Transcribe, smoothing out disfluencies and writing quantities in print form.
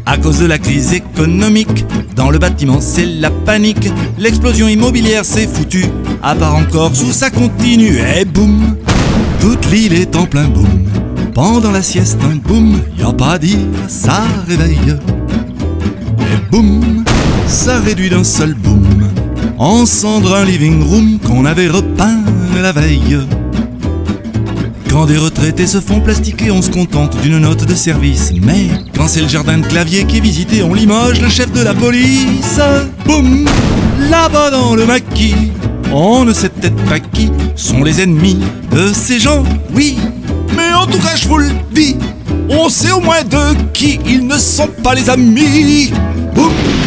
À cause de la crise économique, dans le bâtiment c'est la panique. L'explosion immobilière c'est foutu, à part encore sous ça continue. Et boum, toute l'île est en plein boom. Pendant la sieste un boom, y a pas à dire, ça réveille. Et boum, ça réduit d'un seul boom en cendre un living room qu'on avait repeint la veille. Quand des retraités se font plastiquer, on se contente d'une note de service. Mais quand c'est le jardin de Clavier qui est visité, on limoge le chef de la police. Boum, là-bas dans le maquis, on ne sait peut-être pas qui sont les ennemis de ces gens, oui. Mais en tout cas je vous le dis, on sait au moins de qui ils ne sont pas les amis. Boum.